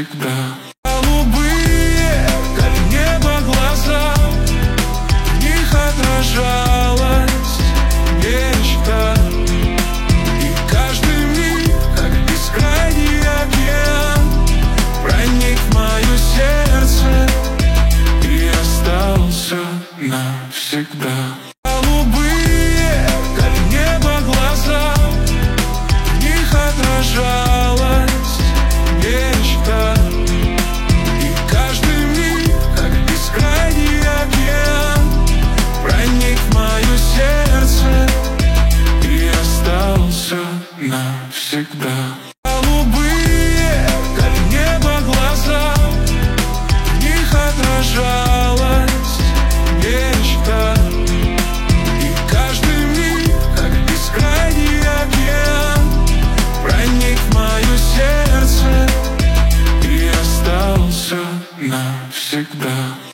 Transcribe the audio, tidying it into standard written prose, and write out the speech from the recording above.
навсегда. Голубые, как небо, глаза, в них отражалась мечта. И каждый миг, как бескрайний океан, проник в мое сердце и остался навсегда. Голубые, как небо, глаза, в них отражалась мечта. И каждый миг, как бескрайний океан, проник в мое сердце и остался навсегда. Голубые, как небо, глаза, в них отражалась мечта. И каждый миг, как бескрайний океан, проник в мое сердце и остался навсегда.